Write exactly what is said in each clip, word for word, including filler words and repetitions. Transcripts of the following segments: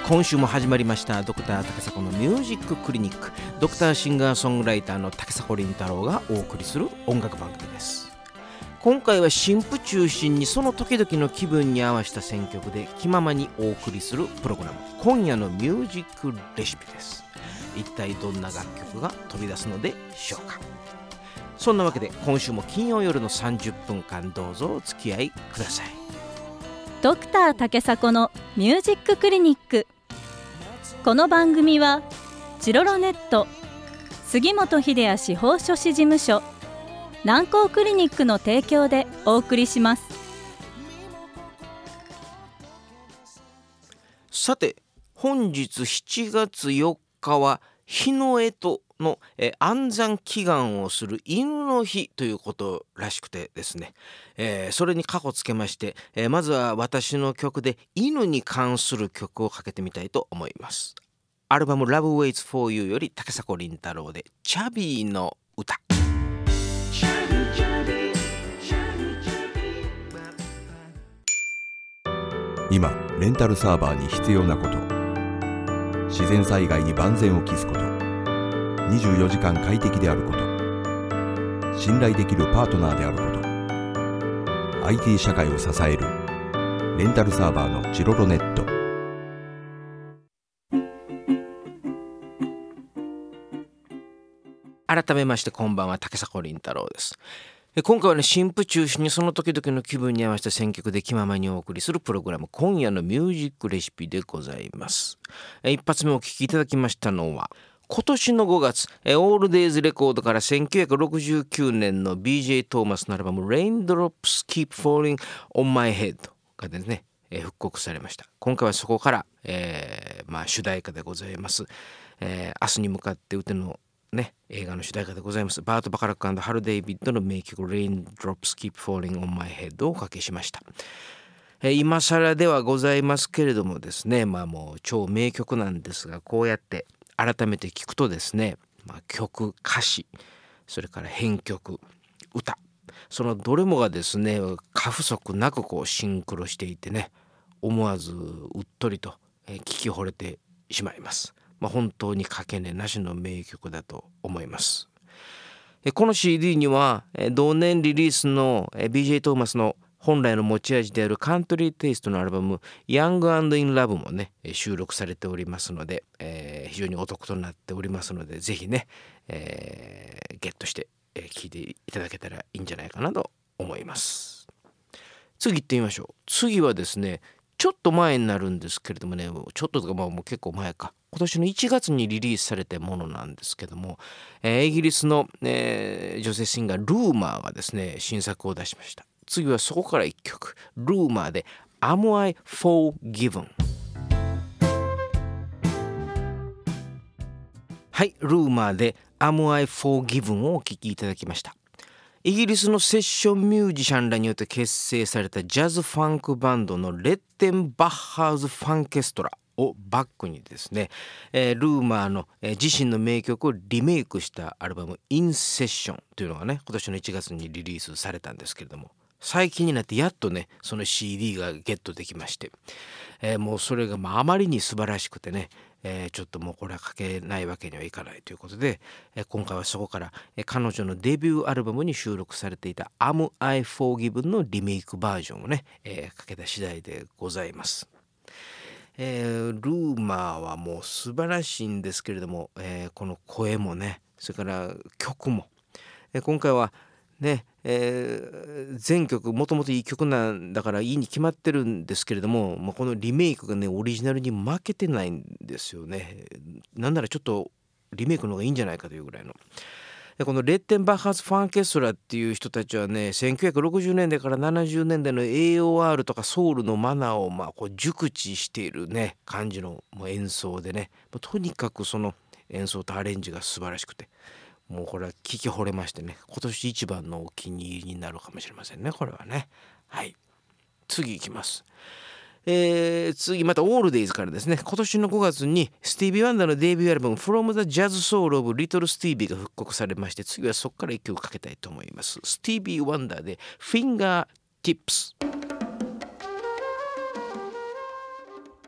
今週も始まりましたドクター竹迫のミュージッククリニック。ドクターシンガーソングライターの竹迫倫太郎がお送りする音楽番組です。今回は新譜中心にその時々の気分に合わせた選曲で気ままにお送りするプログラム、今夜のミュージックレシピです。一体どんな楽曲が飛び出すのでしょうか。そんなわけで今週も金曜夜のさんじゅっぷんかんどうぞお付き合いください。 ドクター竹迫のミュージッククリニック。この番組はチロロネット、杉本秀哉司法書士事務所、南光クリニックの提供でお送りします。 さて、本日しちがつよっかは日の干支のえ安産祈願をする犬の日ということらしくてですね、えー、それに括弧つけまして、えー、まずは私の曲で犬に関する曲をかけてみたいと思います。アルバム Love Waits for You より竹迫倫太郎でチャビーの歌。 今レンタルサーバーに必要なこと、自然災害に万全を期すこと、にじゅうよじかん快適であること、信頼できるパートナーであること、 アイティー 社会を支えるレンタルサーバーのチロロネット。 改めましてこんばんは、竹迫倫太郎です。今回はね、新譜中心にその時々の気分に合わせた選曲で気ままにお送りするプログラム、今夜のミュージックレシピでございます。一発目お聴きいただきましたのは今年のごがつ、オールデイズレコードからせんきゅうひゃくろくじゅうきゅうねんの ビージェー トーマスのアルバム Raindrops Keep Falling on My Head がですね、復刻されました。今回はそこから、えーまあ、主題歌でございます、えー、明日に向かって歌のね、映画の主題歌でございますバート・バカラック&ハル・デイビッドの名曲 Raindrops Keep Falling on My Head をおかけしました。えー、今更ではございますけれどもですね、まあもう超名曲なんですが、こうやって改めて聞くとですね、まあ、曲、歌詞、それから編曲、歌、そのどれもがですね、過不足なくこうシンクロしていてね、思わずうっとりと聞き惚れてしまいます。まあ、本当にかけねなしの名曲だと思います。この シーディー には同年リリースの ビージェー トーマスの本来の持ち味であるカントリーテイストのアルバム Young and in Love もね収録されておりますので、えー、非常にお得となっておりますので、ぜひね、えー、ゲットして聴、えー、いていただけたらいいんじゃないかなと思います。次行ってみましょう。次はですね、ちょっと前になるんですけれどもね、ちょっととかまあもう結構前か、今年のいちがつにリリースされたものなんですけども、えー、イギリスの、えー、女性シンガールーマーがですね新作を出しました。次はそこからいっきょく、ルーマーで Am I Forgiven。 はい、ルーマーで Am I Forgiven をお聴きいただきました。イギリスのセッションミュージシャンらによって結成されたジャズファンクバンドのレッテンバッハーズ・ファンケストラをバックにですね、えー、ルーマーの、えー、自身の名曲をリメイクしたアルバム In Session というのがね、今年のいちがつにリリースされたんですけれども、最近になってやっとねその シーディー がゲットできまして、えー、もうそれがまああまりに素晴らしくてね、えー、ちょっともうこれはかけないわけにはいかないということで、えー、今回はそこから、えー、彼女のデビューアルバムに収録されていた Am I Forgiven のリメイクバージョンをね、えー、かけた次第でございます。えー、ルーマーはもう素晴らしいんですけれども、えー、この声もね、それから曲も、えー、今回はね、えー、全曲もともといい曲なんだからいいに決まってるんですけれども、まあ、このリメイクがねオリジナルに負けてないんですよね。なんならちょっとリメイクの方がいいんじゃないかというぐらいの。でこのレッテンバッハーズ・ファンケストラっていう人たちはね、せんきゅうひゃくろくじゅうねんだいからななじゅうねんだいの エーオーアール とかソウルのマナーをまあこう熟知しているね感じのもう演奏でね、とにかくその演奏とアレンジが素晴らしくて、もうこれは聞き惚れましてね、今年一番のお気に入りになるかもしれませんね、これはね。はい、次いきます。えー、次またオールデイズからですね、今年のごがつにスティービー・ワンダーのデビューアルバム From the Jazz Soul of Little Stevie が復刻されまして、次はそこからいっきょくかけたいと思います。スティービー・ワンダーで Fingertips。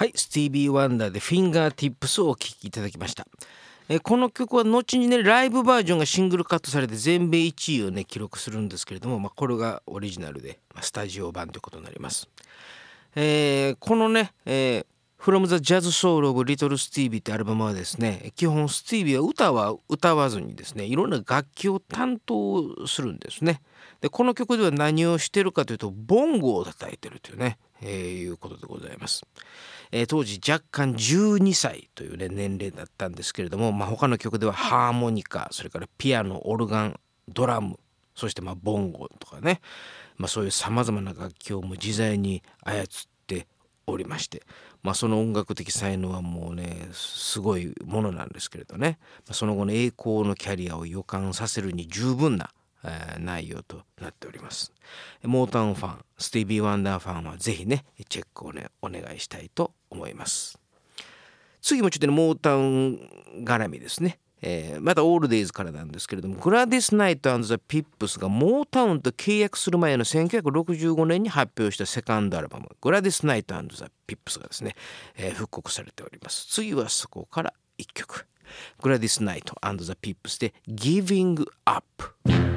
はい、スティービー・ワンダーでフィンガーティップスをお聴きいただきました。えこの曲は後にねライブバージョンがシングルカットされて全米いちいをね記録するんですけれども、まあ、これがオリジナルで、まあ、スタジオ版ということになります。えー、このね、えー、From the Jazz Soul of Little Stevie ってアルバムはですね、基本スティービーは歌は歌わずにですねいろんな楽器を担当するんですね。でこの曲では何をしてるかというとボンゴを叩いてるというね、えー、いうことでございます。えー、当時若干じゅうにさいという、ね、年齢だったんですけれども、まあ、他の曲ではハーモニカ、それからピアノ、オルガン、ドラム、そしてまあボンゴとかね、まあ、そういうさまざまな楽器をもう自在に操っておりまして、まあ、その音楽的才能はもうねすごいものなんですけれどね、その後の栄光のキャリアを予感させるに十分な内容となっております。モータウンファン、スティービー・ワンダーファンはぜひねチェックをねお願いしたいと思います。次もちょっとねモータウン絡みですね。えー、またオールデイズからなんですけれども、グラディス・ナイト&ザ・ピップスがモータウンと契約する前のせんきゅうひゃくろくじゅうごねんに発表したセカンドアルバムグラディス・ナイト&ザ・ピップスがですね、えー、復刻されております。次はそこからいっきょく、グラディス・ナイト&ザ・ピップスで Giving Up。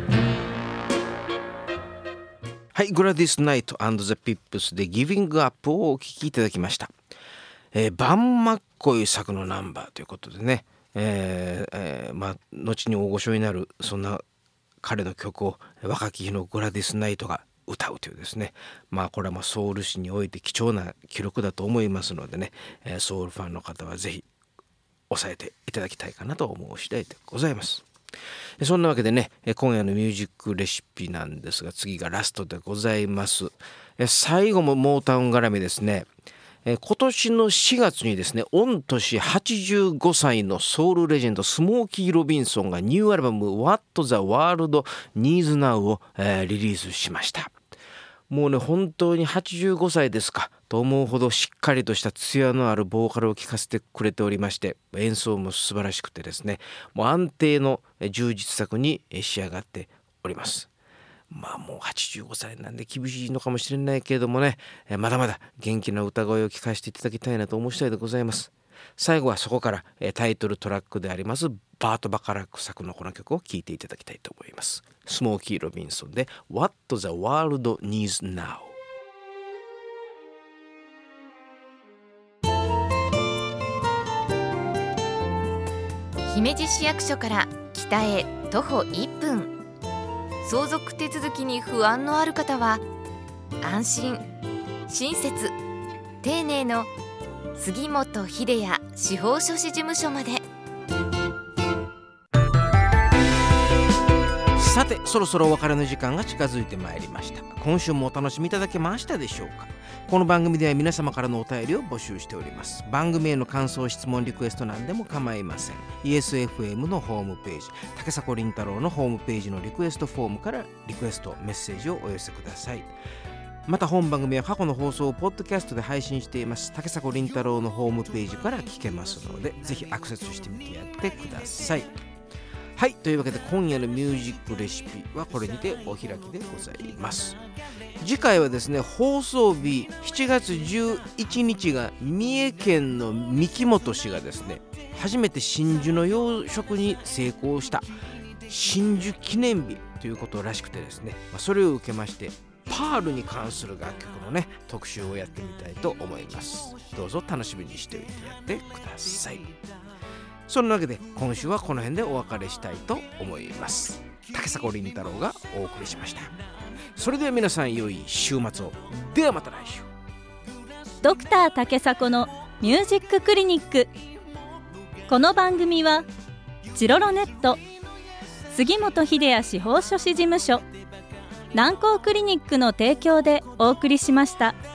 はい、グラディス・ナイト&ザ・ピップスで Giving Up をお聴きいただきました。えー、バンマッコイ作のナンバーということでね、えーえー、まあ後に大御所になるそんな彼の曲を若き日のグラディス・ナイトが歌うというですね、まあこれはまあソウル史において貴重な記録だと思いますのでね、えー、ソウルファンの方はぜひ押さえていただきたいかなと思う次第でございます。そんなわけでね、今夜のミュージックレシピなんですが、次がラストでございます。最後もモータウン絡みですね。今年のしがつにですね、御年はちじゅうごさいのソウルレジェンドスモーキー・ロビンソンがニューアルバム What the World Needs Now を、えー、リリースしました。もうね本当にはちじゅうごさいですかと思うほどしっかりとした艶のあるボーカルを聴かせてくれておりまして、演奏も素晴らしくてですね、もう安定の充実作に仕上がっております。まあもうはちじゅうごさいなんで厳しいのかもしれないけれどもね、まだまだ元気な歌声を聴かせていただきたいなと思う次第でございます。最後はそこからタイトルトラックでありますバート・バカラック作のこの曲を聴いていただきたいと思います。スモーキー・ロビンソンで What the World Needs Now。 姫路市役所から北へ徒歩いっぷん、相続手続きに不安のある方は安心、親切、丁寧の杉本秀也司法書士事務所まで。 さてそろそろお別れの時間が近づいてまいりました。今週もお楽しみいただけましたでしょうか。この番組では皆様からのお便りを募集しております。番組への感想、質問、リクエストなんでも構いません。 イーエスエフエム のホームページ、竹迫倫太郎のホームページのリクエストフォームからリクエストメッセージをお寄せください。また本番組は過去の放送をポッドキャストで配信しています。竹迫倫太郎のホームページから聞けますので、ぜひアクセスしてみてやってください。はい、というわけで今夜のミュージックレシピはこれにてお開きでございます。次回はですね、放送日しちがつじゅういちにちが三重県の三木本氏がですね、初めて真珠の養殖に成功した真珠記念日ということらしくてですね、それを受けましてパールに関する楽曲のね特集をやってみたいと思います。どうぞ楽しみにしておいてやってください。そんなわけで今週はこの辺でお別れしたいと思います。竹迫倫太郎がお送りしました。それでは皆さん良い週末を。ではまた来週。 ドクター竹迫のミュージッククリニック。この番組はチロロネット、杉本秀也司法書士事務所、南光クリニックの提供でお送りしました。